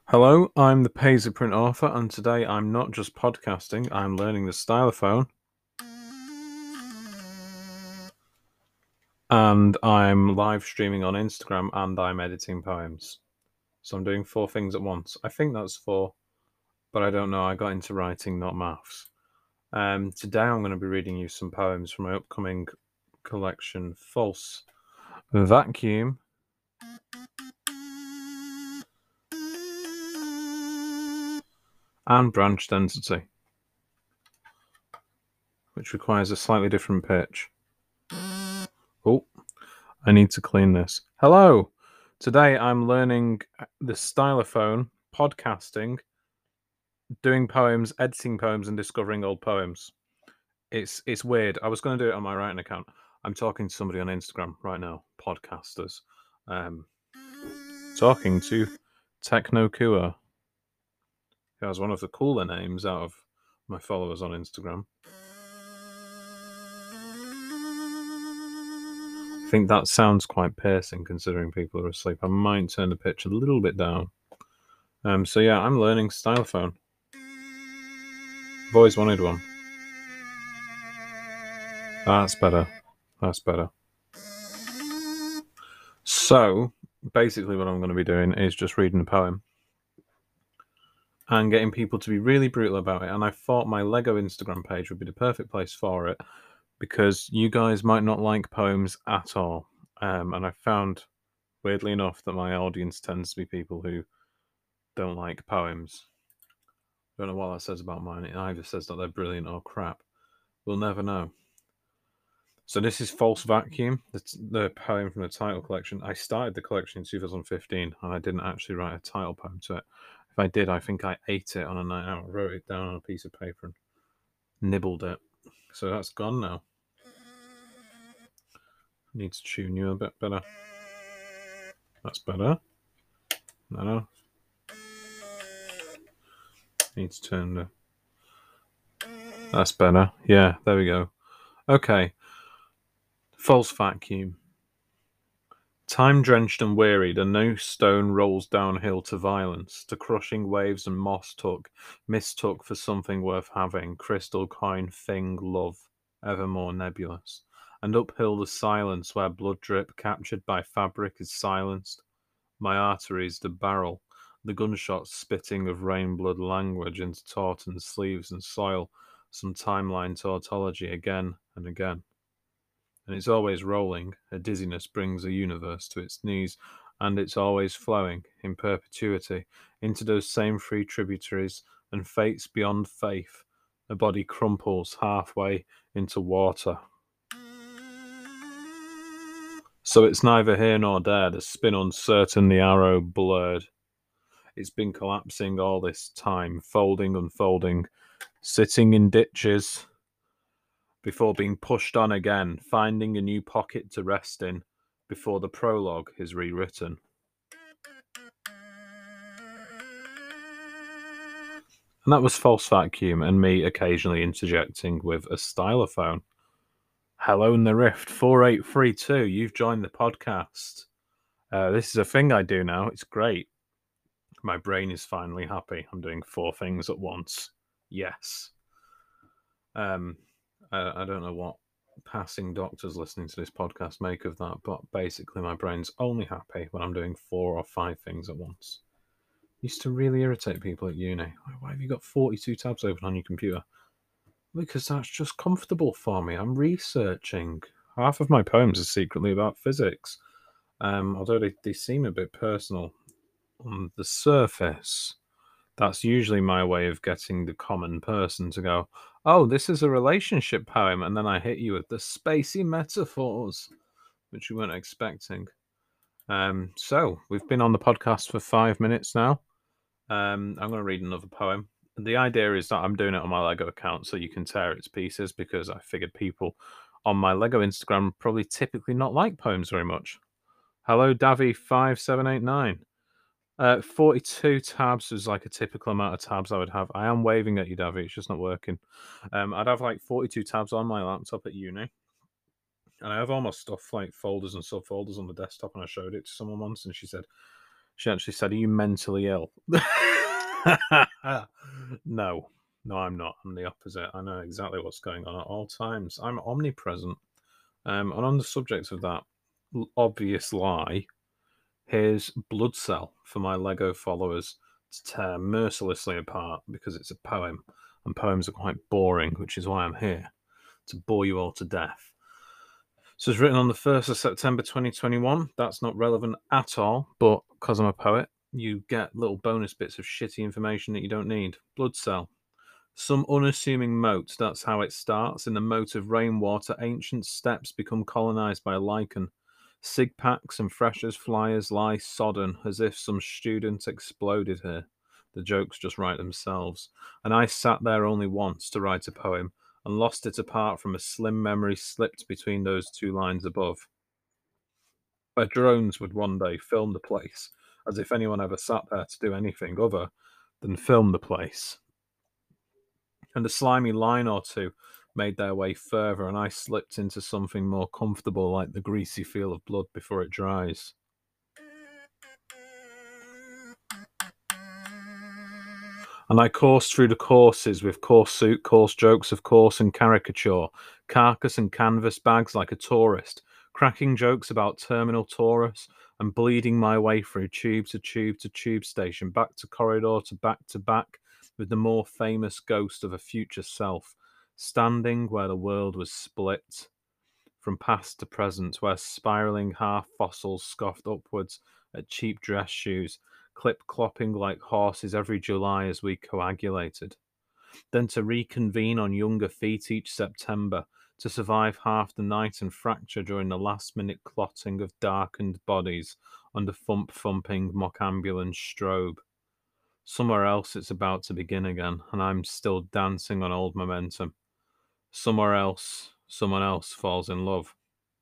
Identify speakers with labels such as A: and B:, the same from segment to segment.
A: Hello, I'm the Paisley Print author, and today I'm not just podcasting, I'm learning the stylophone, and I'm live streaming on Instagram, and I'm editing poems. So I'm doing 4 things at once. I think that's 4, but I don't know. I got into writing, not maths. Today I'm going to be reading you some poems from my upcoming collection, False Vacuum, and Branched Entity, which requires a slightly different pitch. Oh, I need to clean this. Hello! Today I'm learning the stylophone, podcasting, doing poems, editing poems, and discovering old poems. It's weird. I was going to do it on my writing account. I'm talking to somebody on Instagram right now, podcasters. Talking to Techno Kua, who has one of the cooler names out of my followers on Instagram. I think that sounds quite piercing considering people are asleep. I might turn the pitch a little bit down. So yeah, I'm learning stylophone. I've always wanted one. That's better. That's better. So basically what I'm going to be doing is just reading a poem and getting people to be really brutal about it. And I thought my Lego Instagram page would be the perfect place for it because you guys might not like poems at all. And I found, weirdly enough, that my audience tends to be people who don't like poems. I don't know what that says about mine. It either says that they're brilliant or crap. We'll never know. So this is False Vacuum, the poem from the title collection. I started the collection in 2015 and I didn't actually write a title poem to it. If I did, I think I ate it on a night out, wrote it down on a piece of paper and nibbled it. So that's gone now. Need to tune you a bit better. That's better. No. Need to turn the... That's better. Yeah, there we go. Okay. False Vacuum. Time-drenched and wearied, a new stone rolls downhill to violence, to crushing waves and mistook for something worth having, crystal coin thing love, ever more nebulous. And uphill the silence where blood drip captured by fabric is silenced. My arteries the barrel, the gunshots spitting of rain blood language into tautened sleeves and soil, some timeline tautology again and again. And it's always rolling. A dizziness brings a universe to its knees, and it's always flowing in perpetuity into those same free tributaries and fates beyond faith. A body crumples halfway into water. So it's neither here nor there, the spin uncertain, the arrow blurred. It's been collapsing all this time, folding, unfolding, sitting in ditches, before being pushed on again, finding a new pocket to rest in before the prologue is rewritten. And that was False Vacuum and me occasionally interjecting with a stylophone. Hello in the Rift 4832, you've joined the podcast. This is a thing I do now. It's great. My brain is finally happy. I'm doing 4 things at once. Yes. I don't know what passing doctors listening to this podcast make of that, but basically my brain's only happy when I'm doing 4 or 5 things at once. Used to really irritate people at uni. Why have you got 42 tabs open on your computer? Because that's just comfortable for me. I'm researching. Half of my poems are secretly about physics, although they seem a bit personal on the surface. That's usually my way of getting the common person to go, oh, this is a relationship poem, and then I hit you with the spacey metaphors, which you weren't expecting. So we've been on the podcast for 5 minutes now. I'm going to read another poem. The idea is that I'm doing it on my Lego account so you can tear its pieces, because I figured people on my Lego Instagram probably typically not like poems very much. Hello, Davy5789. 42 tabs is like a typical amount of tabs I would have. I am waving at you, Davy. It's just not working. I'd have like 42 tabs on my laptop at uni. And I have all my stuff, like folders and subfolders on the desktop, and I showed it to someone once, and she actually said, are you mentally ill? No, no, I'm not. I'm the opposite. I know exactly what's going on at all times. I'm omnipresent. And on the subject of that obvious lie, here's Blood Cell for my Lego followers to tear mercilessly apart because it's a poem, and poems are quite boring, which is why I'm here, to bore you all to death. So it's written on the 1st of September 2021. That's not relevant at all, but because I'm a poet, you get little bonus bits of shitty information that you don't need. Blood Cell. Some unassuming moat, that's how it starts. In the moat of rainwater, ancient steps become colonized by a lichen. Sig packs and freshers flyers lie sodden as if some student exploded here. The jokes just write themselves. And I sat there only once to write a poem and lost it apart from a slim memory slipped between those two lines above. Where drones would one day film the place, as if anyone ever sat there to do anything other than film the place. And a slimy line or two made their way further, and I slipped into something more comfortable, like the greasy feel of blood before it dries. And I coursed through the courses with coarse suit, coarse jokes of course and caricature, carcass and canvas bags like a tourist, cracking jokes about Terminal Taurus, and bleeding my way through tube to tube to tube station, back to corridor to back, with the more famous ghost of a future self, standing where the world was split from past to present, where spiraling half fossils scoffed upwards at cheap dress shoes, clip clopping like horses every July as we coagulated. Then to reconvene on younger feet each September, to survive half the night and fracture during the last minute clotting of darkened bodies under thumping mock ambulance strobe. Somewhere else it's about to begin again, and I'm still dancing on old momentum. Somewhere else, someone else falls in love.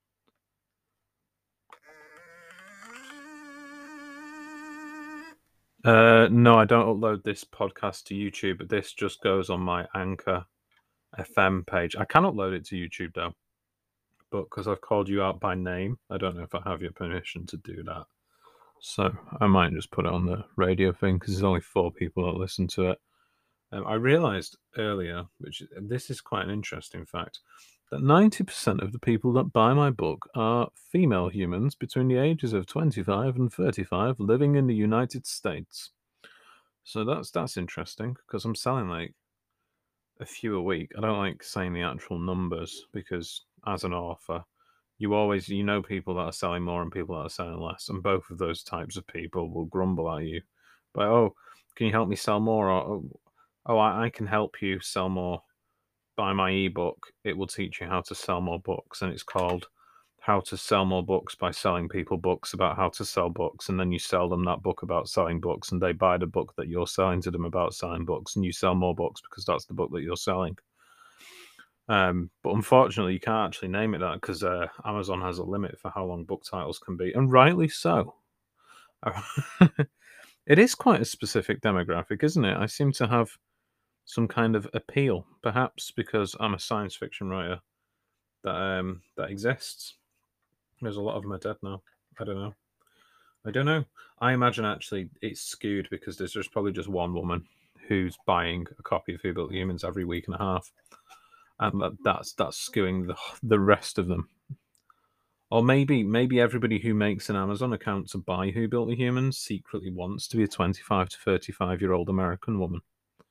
A: No, I don't upload this podcast to YouTube, but this just goes on my Anchor FM page. I can upload it to YouTube though, but because I've called you out by name, I don't know if I have your permission to do that. So I might just put it on the radio thing because there's only 4 people that listen to it. I realised earlier, which this is quite an interesting fact, that 90% of the people that buy my book are female humans between the ages of 25 and 35 living in the United States. So that's interesting because I'm selling like a few a week. I don't like saying the actual numbers because as an author, you know people that are selling more and people that are selling less, and both of those types of people will grumble at you. But oh, can you help me sell more? Or oh, I can help you sell more. Buy my ebook. It will teach you how to sell more books, and it's called How to Sell More Books by Selling People Books About How to Sell Books. And then you sell them that book about selling books, and they buy the book that you're selling to them about selling books, and you sell more books because that's the book that you're selling. But unfortunately, you can't actually name it that because Amazon has a limit for how long book titles can be, and rightly so. It is quite a specific demographic, isn't it? I seem to have some kind of appeal, perhaps because I'm a science fiction writer that exists. There's a lot of them are dead now. I don't know. I imagine actually it's skewed because there's just probably just one woman who's buying a copy of Who Built the Humans every week and a half, and that's skewing the rest of them. Or maybe everybody who makes an Amazon account to buy Who Built the Humans secretly wants to be a 25 to 35-year-old American woman.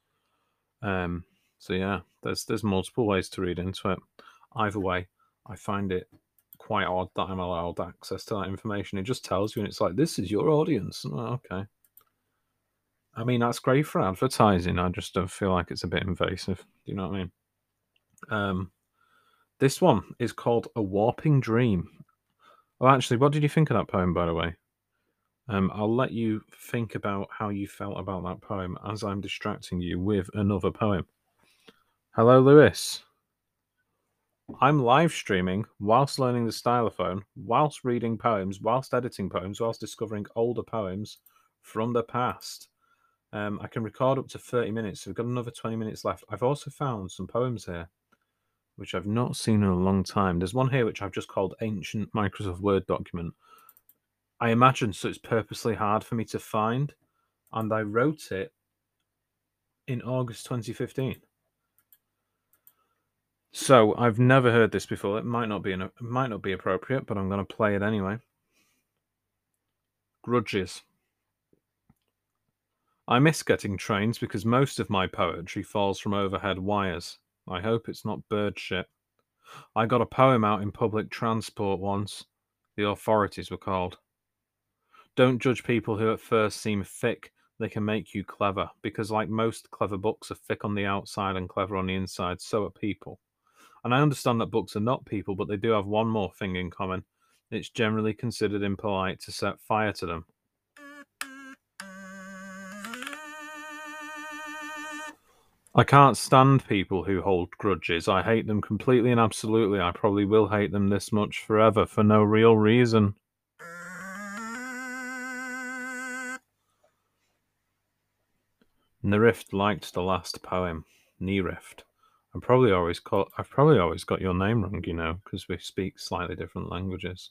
A: So yeah, there's multiple ways to read into it. Either way, I find it quite odd that I'm allowed access to that information. It just tells you, and it's like, this is your audience. Oh, okay. I mean, that's great for advertising. I just don't feel like it's a bit invasive. Do you know what I mean? This one is called A Warping Dream. Well, actually, what did you think of that poem, by the way? I'll let you think about how you felt about that poem as I'm distracting you with another poem. Hello, Lewis. I'm live streaming whilst learning the stylophone, whilst reading poems, whilst editing poems, whilst discovering older poems from the past. I can record up to 30 minutes, so we've got another 20 minutes left. I've also found some poems here, which I've not seen in a long time. There's one here which I've just called Ancient Microsoft Word Document. I imagine so it's purposely hard for me to find, and I wrote it in August 2015. So I've never heard this before. It might not be appropriate, but I'm going to play it anyway. Grudges. I miss getting trains because most of my poetry falls from overhead wires. I hope it's not bird shit. I got a poem out in public transport once. The authorities were called. Don't judge people who at first seem thick. They can make you clever, because like most clever books are thick on the outside and clever on the inside, so are people. And I understand that books are not people, but they do have one more thing in common. It's generally considered impolite to set fire to them. I can't stand people who hold grudges. I hate them completely and absolutely. I probably will hate them this much forever for no real reason. Nerift liked the last poem. Nerift. I've probably always got your name wrong, you know, because we speak slightly different languages.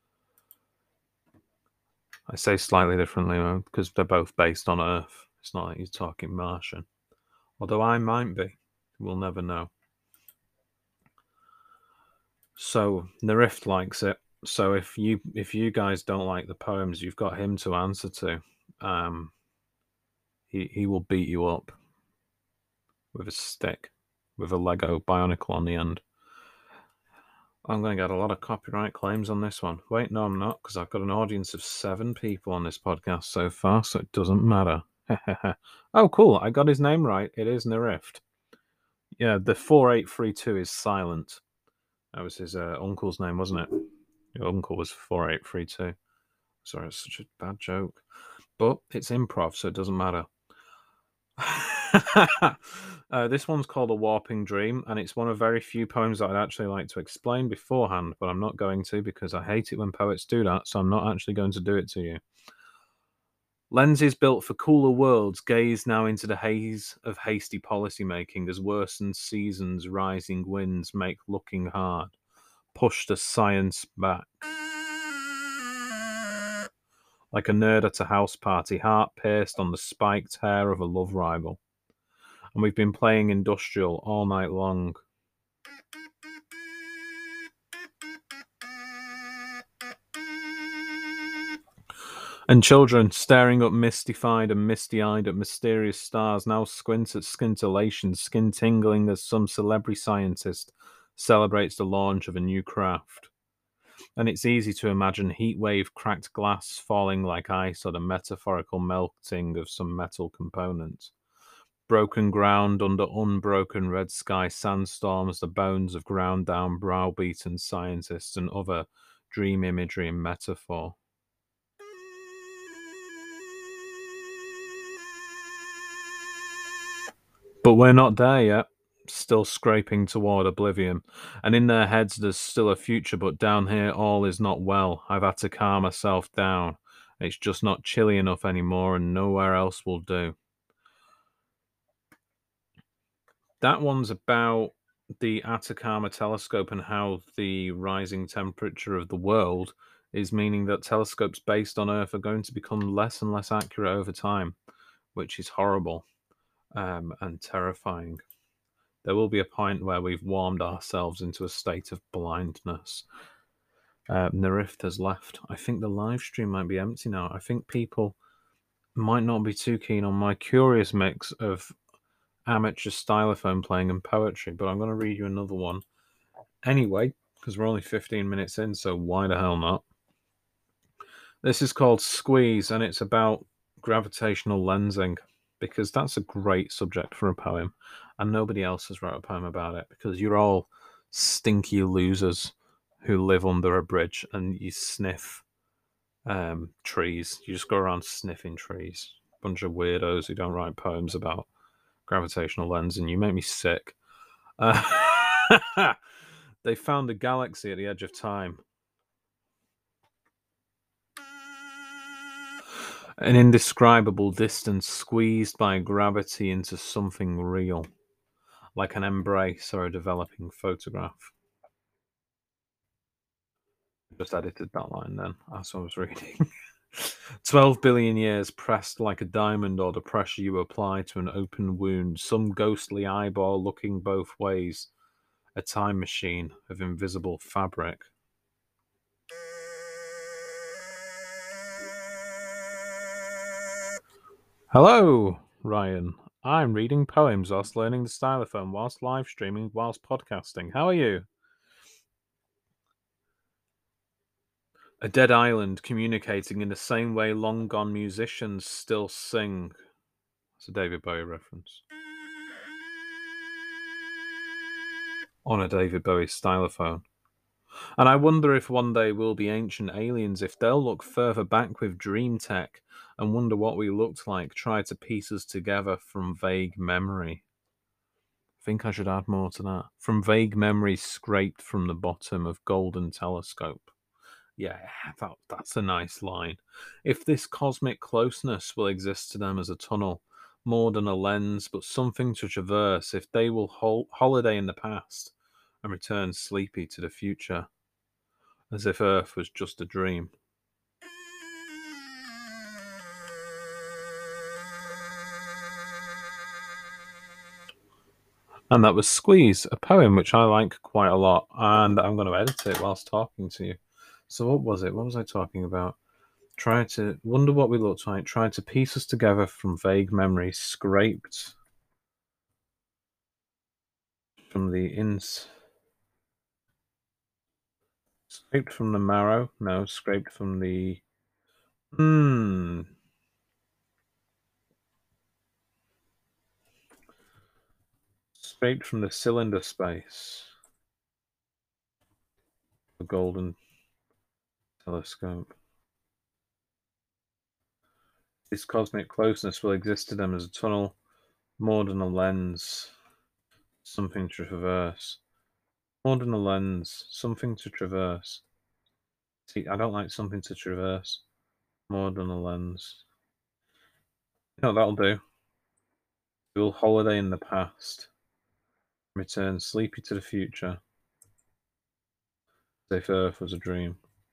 A: I say slightly differently because they're both based on Earth. It's not like you're talking Martian. Although I might be. We'll never know. So Nerift likes it. So if you guys don't like the poems, you've got him to answer to. He will beat you up with a stick, with a Lego Bionicle on the end. I'm going to get a lot of copyright claims on this one. Wait, no, I'm not, because I've got an audience of 7 people on this podcast so far, so it doesn't matter. Oh, cool. I got his name right. It is Nerift. Yeah, the 4832 is silent. That was his uncle's name, wasn't it? Your uncle was 4832. Sorry, it's such a bad joke. But it's improv, so it doesn't matter. This one's called A Warping Dream, and it's one of very few poems that I'd actually like to explain beforehand, but I'm not going to because I hate it when poets do that, so I'm not actually going to do it to you. Lenses built for cooler worlds gaze now into the haze of hasty policymaking as worsened seasons, rising winds make looking hard, push the science back. Like a nerd at a house party, heart pierced on the spiked hair of a love rival. And we've been playing industrial all night long. And children, staring up mystified and misty-eyed at mysterious stars, now squint at scintillations, skin-tingling as some celebrity scientist celebrates the launch of a new craft. And it's easy to imagine heatwave cracked glass falling like ice or the metaphorical melting of some metal component. Broken ground under unbroken red sky sandstorms, the bones of ground-down browbeaten scientists and other dream imagery and metaphor. But we're not there yet, still scraping toward oblivion. And in their heads there's still a future, but down here all is not well. I've had to calm myself down. It's just not chilly enough anymore, and nowhere else will do. That one's about the Atacama telescope and how the rising temperature of the world is meaning that telescopes based on Earth are going to become less and less accurate over time, which is horrible and terrifying. There will be a point where we've warmed ourselves into a state of blindness. Nerift has left. I think the live stream might be empty now. I think people might not be too keen on my curious mix of amateur stylophone playing and poetry, but I'm going to read you another one anyway, because we're only 15 minutes in, so why the hell not? This is called Squeeze, and it's about gravitational lensing, because that's a great subject for a poem, and nobody else has wrote a poem about it, because you're all stinky losers who live under a bridge and you sniff trees. You just go around sniffing trees. Bunch of weirdos who don't write poems about gravitational lensing. You make me sick. They found a galaxy at the edge of time. An indescribable distance squeezed by gravity into something real, like an embrace or a developing photograph. Just edited that line then, as I was reading. 12 billion years pressed like a diamond, or the pressure you apply to an open wound, some ghostly eyeball looking both ways, a time machine of invisible fabric. Hello, Ryan. I'm reading poems whilst learning the stylophone, whilst live streaming, whilst podcasting. How are you? A dead island communicating in the same way long gone musicians still sing. It's a David Bowie reference. On a David Bowie stylophone. And I wonder if one day we'll be ancient aliens, if they'll look further back with dream tech and wonder what we looked like, try to piece us together from vague memory. I think I should add more to that. From vague memory scraped from the bottom of golden telescope. Yeah, that's a nice line. If this cosmic closeness will exist to them as a tunnel, more than a lens, but something to traverse, if they will holiday in the past and return sleepy to the future, as if Earth was just a dream. And that was Squeeze, a poem which I like quite a lot, and I'm going to edit it whilst talking to you. So what was it? What was I talking about? Try to wonder what we looked like, try to piece us together from vague memories, scraped from the scraped from the marrow. No, scraped from the scraped from the cylinder space. The golden telescope. This cosmic closeness will exist to them as a tunnel, more than a lens, something to traverse. More than a lens, something to traverse. See, I don't like something to traverse. More than a lens. No, that'll do. We'll holiday in the past. Return sleepy to the future. As if Earth was a dream.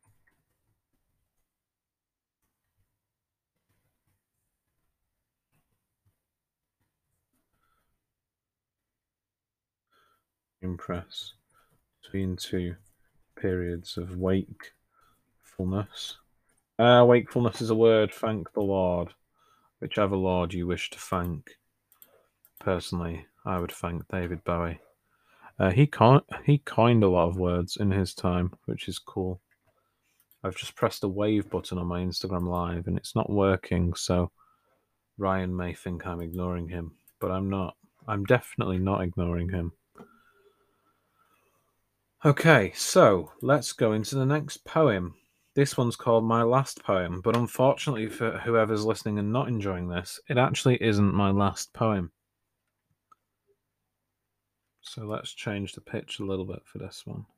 A: Impress between two periods of wakefulness. Wakefulness is a word. Thank the Lord. Whichever Lord you wish to thank. Personally, I would thank David Bowie. He coined a lot of words in his time, which is cool. I've just pressed the wave button on my Instagram Live and it's not working, so Ryan may think I'm ignoring him, but I'm not. I'm definitely not ignoring him. Okay, so let's go into the next poem. This one's called My Last Poem, but unfortunately for whoever's listening and not enjoying this, it actually isn't my last poem. So let's change the pitch a little bit for this one.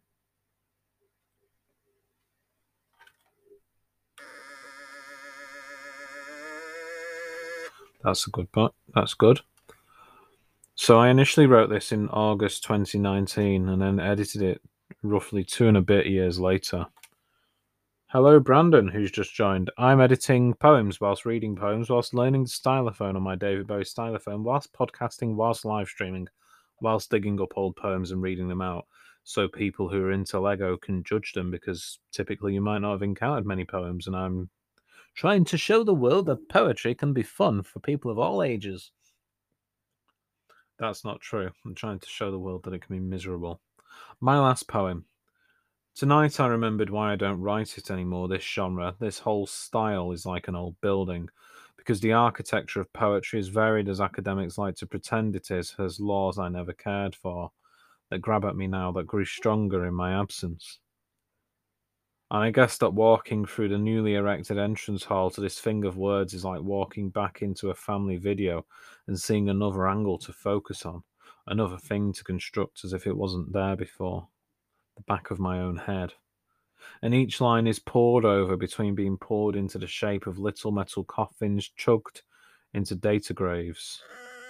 A: That's a good part. That's good. So I initially wrote this in August 2019 and then edited it roughly 2 and a bit years later. Hello, Brandon, who's just joined. I'm editing poems whilst reading poems, whilst learning the stylophone on my David Bowie stylophone, whilst podcasting, whilst live streaming, whilst digging up old poems and reading them out, so people who are into Lego can judge them, because typically you might not have encountered many poems, and I'm trying to show the world that poetry can be fun for people of all ages. That's not true. I'm trying to show the world that it can be miserable. My last poem. Tonight I remembered why I don't write it anymore, this genre. This whole style is like an old building, because the architecture of poetry, as varied as academics like to pretend it is, has laws I never cared for, that grab at me now, that grew stronger in my absence. And I guess that walking through the newly erected entrance hall to this thing of words is like walking back into a family video and seeing another angle to focus on, another thing to construct as if it wasn't there before. The back of my own head. And each line is poured over between being poured into the shape of little metal coffins chugged into data graves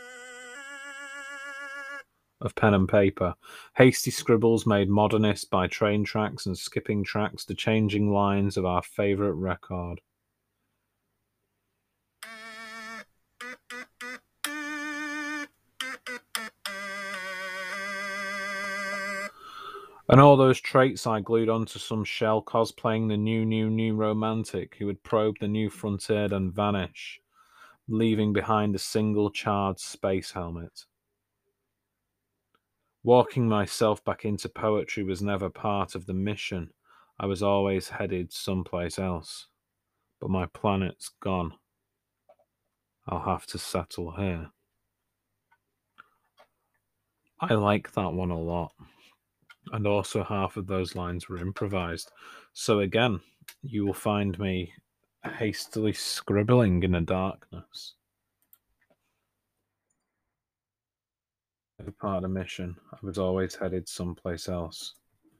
A: of pen and paper, hasty scribbles made modernist by train tracks and skipping tracks, the changing lines of our favourite record. And all those traits I glued onto some shell cosplaying the new romantic who would probe the new frontier and vanish, leaving behind a single charred space helmet. Walking myself back into poetry was never part of the mission. I was always headed someplace else. But my planet's gone. I'll have to settle here. I like that one a lot. And also, half of those lines were improvised. So, again, you will find me hastily scribbling in the darkness. Never part of the mission. I was always headed someplace else.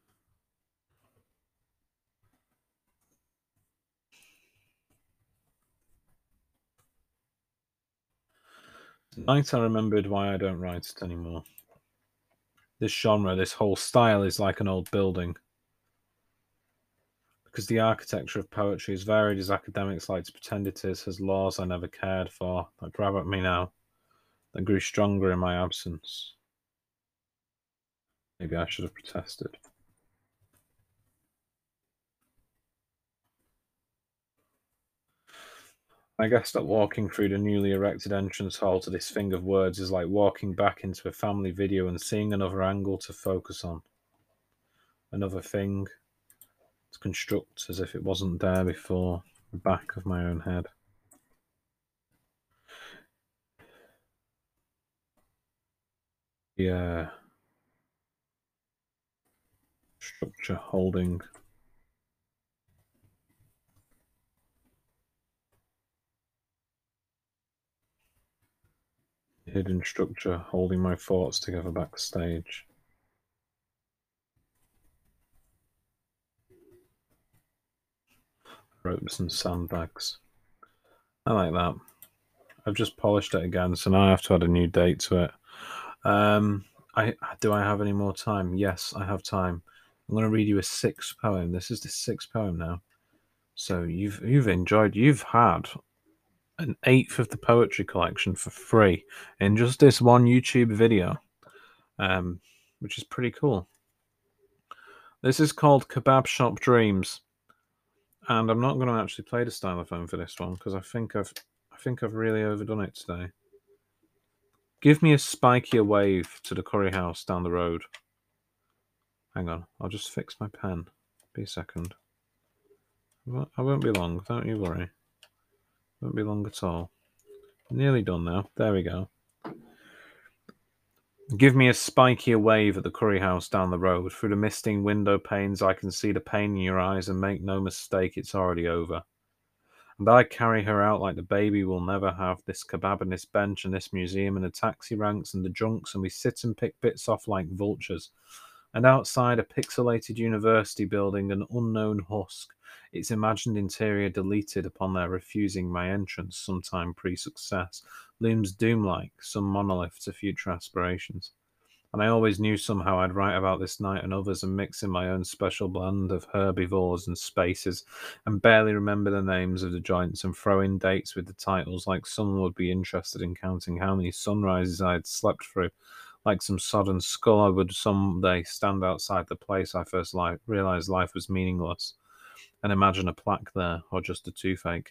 A: Tonight I remembered why I don't write it anymore. This genre, this whole style is like an old building. Because the architecture of poetry is varied as academics like to pretend it is, has laws I never cared for, that grab at me now, that grew stronger in my absence. Maybe I should have protested. I guess that walking through the newly erected entrance hall to this thing of words is like walking back into a family video and seeing another angle to focus on. Another thing to construct as if it wasn't there before, the back of my own head. Yeah. Structure holding. Hidden structure holding my thoughts together backstage. Ropes and sandbags. I like that. I've just polished it again, so now I have to add a new date to it. Do I have any more time? Yes, I have time. I'm going to read you a sixth poem. This is the sixth poem now. So you've enjoyed. You've had an eighth of the poetry collection for free in just this one YouTube video, which is pretty cool. This is called Kebab Shop Dreams, and I'm not going to actually play the stylophone for this one because I think I've really overdone it today. Give me a spikier wave to the curry house down the road. Hang on, I'll just fix my pen. Be a second. I won't be long, don't you worry. Won't be long at all. Nearly done now. There we go. Give me a spikier wave at the curry house down the road. Through the misting window panes, I can see the pain in your eyes, and make no mistake, it's already over. And I carry her out like the baby we'll never have, this kebab and this bench and this museum and the taxi ranks and the junks, and we sit and pick bits off like vultures. And outside a pixelated university building, an unknown husk, its imagined interior deleted upon their refusing my entrance sometime pre-success, looms doom-like, some monolith to future aspirations. And I always knew somehow I'd write about this night and others and mix in my own special blend of herbivores and spaces, and barely remember the names of the joints and throw in dates with the titles like someone would be interested in counting how many sunrises I had slept through. Like some sodden skull, I would someday stand outside the place I first realized life was meaningless and imagine a plaque there or just a toothache.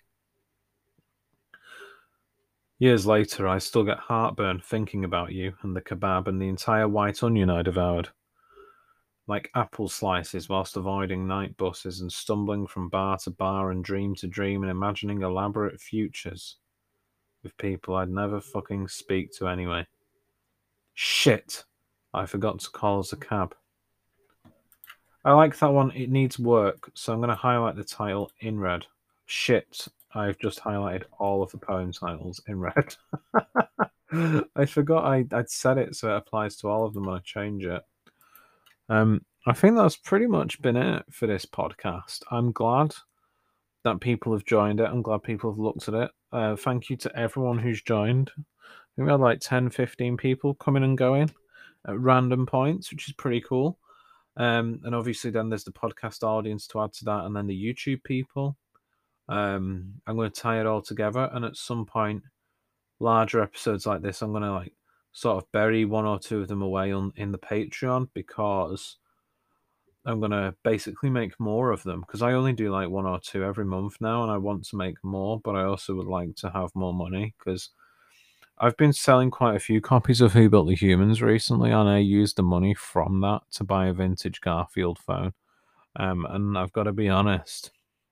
A: Years later, I still get heartburn thinking about you and the kebab and the entire white onion I devoured. Like apple slices whilst avoiding night buses and stumbling from bar to bar and dream to dream and imagining elaborate futures with people I'd never fucking speak to anyway. Shit! I forgot to call us a cab. I like that one. It needs work, so I'm going to highlight the title in red. Shit! I've just highlighted all of the poem titles in red. I forgot I'd said it, so it applies to all of them when I change it. I think that's pretty much been it for this podcast. I'm glad that people have joined it. I'm glad people have looked at it. Thank you to everyone who's joined. I think we had like 10, 15 people coming and going at random points, which is pretty cool. And obviously then there's the podcast audience to add to that, and then the YouTube people. I'm going to tie it all together, and at some point, larger episodes like this, I'm going to sort of bury one or two of them away in the Patreon, because I'm gonna basically make more of them because I only do like one or two every month now, and I want to make more, but I also would like to have more money because I've been selling quite a few copies of Who Built the Humans recently, and I used the money from that to buy a vintage Garfield phone. And I've got to be honest,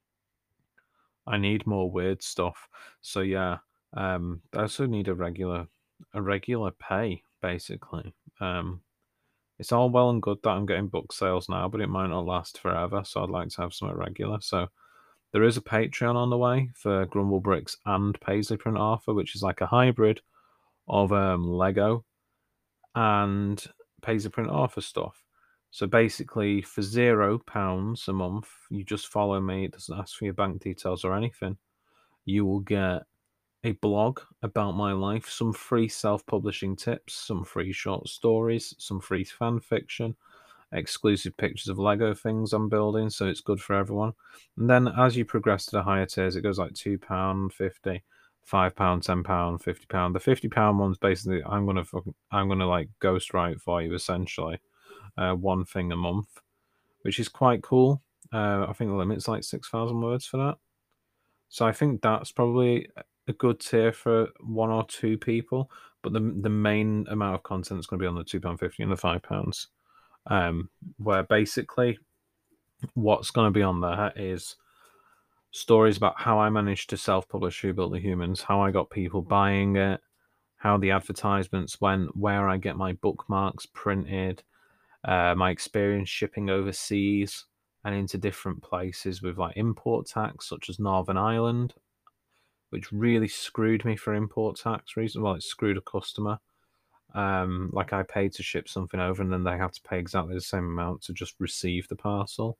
A: I need more weird stuff. So yeah, I also need a regular pay basically. It's all well and good that I'm getting book sales now, but it might not last forever. So I'd like to have something regular. So there is a Patreon on the way for Grumble Bricks and Paisley Print Arthur, which is like a hybrid of Lego and Paisley Print Arthur stuff. So basically, for £0 a month, you just follow me. It doesn't ask for your bank details or anything. You will get a blog about my life, some free self-publishing tips, some free short stories, some free fan fiction, exclusive pictures of Lego things I'm building, so it's good for everyone. And then as you progress to the higher tiers, it goes like £2, 50, £5, £10, £50. The £50 one's basically I'm gonna like ghostwrite for you essentially, one thing a month, which is quite cool. I think the limit's like 6,000 words for that. So I think that's probably a good tier for one or two people. But the main amount of content is going to be on the £2.50 and the £5. Where basically what's going to be on there is stories about how I managed to self-publish Who Built the Humans, how I got people buying it, how the advertisements went, where I get my bookmarks printed, my experience shipping overseas and into different places with like import tax, such as Northern Ireland, which really screwed me for import tax reasons. Well, it screwed a customer. Like I paid to ship something over, and then they had to pay exactly the same amount to just receive the parcel.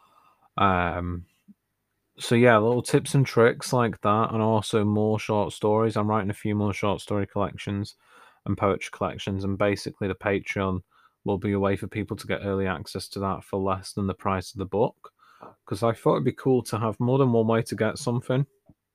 A: So yeah, little tips and tricks like that, and also more short stories. I'm writing a few more short story collections and poetry collections, and basically the Patreon will be a way for people to get early access to that for less than the price of the book. Because I thought it'd be cool to have more than one way to get something.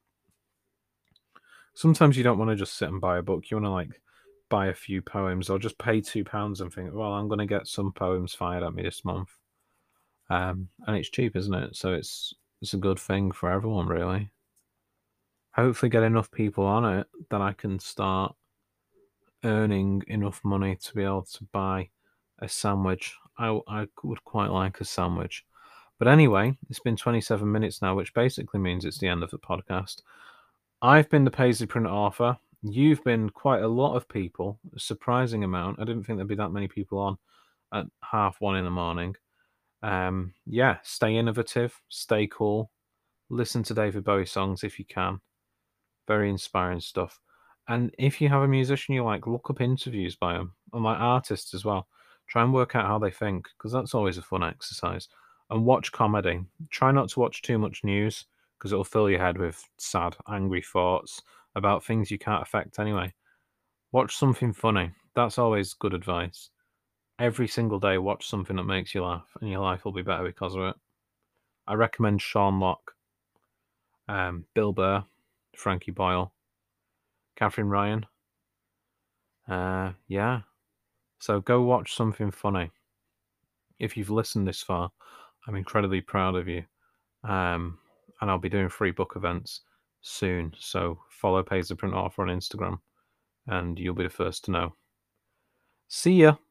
A: Sometimes you don't want to just sit and buy a book. You want to like buy a few poems or just pay £2 and think, well, I'm going to get some poems fired at me this month. And it's cheap, isn't it? So it's a good thing for everyone, really. Hopefully, get enough people on it that I can start earning enough money to be able to buy a sandwich. I would quite like a sandwich. But anyway, it's been 27 minutes now, which basically means it's the end of the podcast. I've been the Paisley Print Arthur. You've been quite a lot of people, a surprising amount. I didn't think there'd be that many people on at 1:30 in the morning. Yeah, stay innovative, stay cool, listen to David Bowie songs if you can. Very inspiring stuff. And if you have a musician you like, look up interviews by them, and like artists as well. Try and work out how they think, because that's always a fun exercise. And watch comedy. Try not to watch too much news, because it'll fill your head with sad, angry thoughts about things you can't affect anyway. Watch something funny. That's always good advice. Every single day, watch something that makes you laugh, and your life will be better because of it. I recommend Sean Locke, Bill Burr, Frankie Boyle, Catherine Ryan. Yeah. So go watch something funny. If you've listened this far, I'm incredibly proud of you. And I'll be doing free book events soon. So follow Paisley Print Author on Instagram, and you'll be the first to know. See ya.